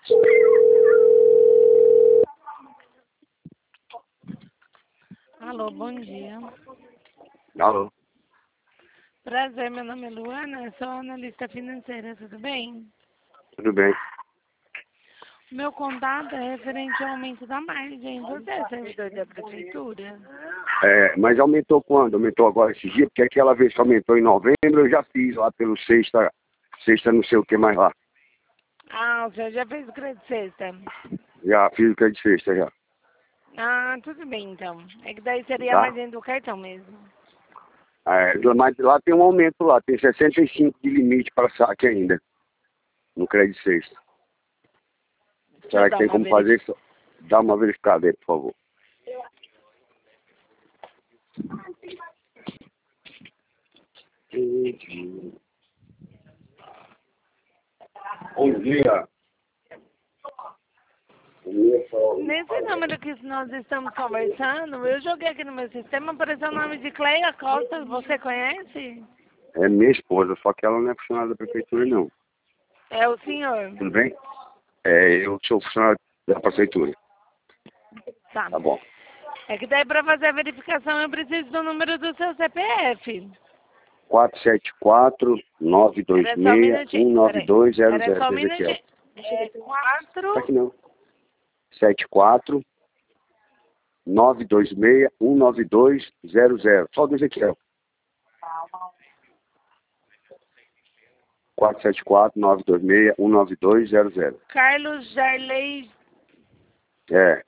Alô, bom dia. Alô, Prazer, meu nome é Luana, sou analista financeira, tudo bem? tudo bem? Meu contato é referente ao aumento da margem. Você é servidor da prefeitura? Mas aumentou quando? Aumentou agora esse dia? Porque aquela vez que aumentou em novembro, eu já fiz lá pelo sexta não sei o que mais lá. Ah, o senhor já fez o crédito sexta? Já fiz o que é de sexta já. Ah, tudo bem então. É que daí seria a Tá? margem do cartão mesmo. Mas lá tem um aumento lá, tem 65 de limite para saque ainda, no crédito sexta. Deixa Será eu que dar tem uma como fazer isso? Dá uma verificada aí, por favor. Bom dia. Nesse número que nós estamos conversando, eu joguei aqui no meu sistema, apareceu o nome de Cleia Costa, você conhece? É minha esposa, só que ela não é funcionária da prefeitura, não. É o senhor? Tudo bem? Eu sou funcionário da prefeitura. Tá. Tá bom. É que daí para fazer a verificação eu preciso do número do seu CPF. 474-926-19200. Era só um minutinho, peraí. Era só um Ezequiel. minutinho. É 4... Tá aqui não. 74-926-19200. Só do Ezequiel. 474-926-19200. Carlos Jarley. É.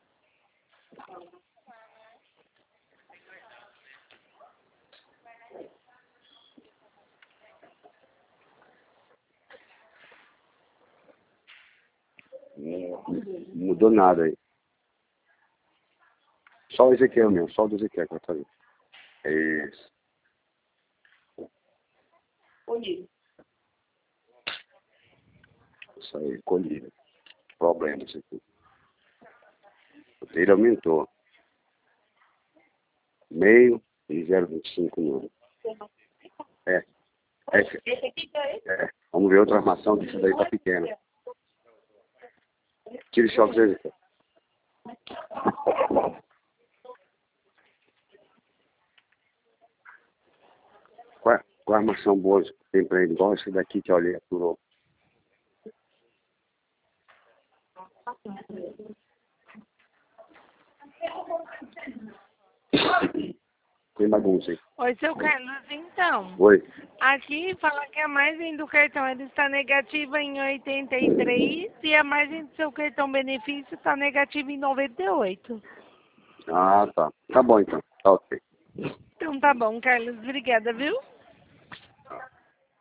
Não mudou nada aí. Só o Ezequiel mesmo, só o do Ezequiel que vai fazer. Isso. Isso aí, colhido. Problema isso aqui. Ele aumentou. Meio e 0,25 não. É. Vamos ver outra armação, que isso daí tá pequena. Tira o choque dele. Qual a armação boa que tem pra ele? Igual esse daqui que olha, aturou. Tem bagunça aí. Oi, seu Carlos, então. Oi. Aqui fala que a margem do cartão ele está negativa em 83 e a margem do seu cartão benefício está negativa em 98. Ah, tá. Tá bom então. Tá ok. Então tá bom, Carlos. Obrigada, viu?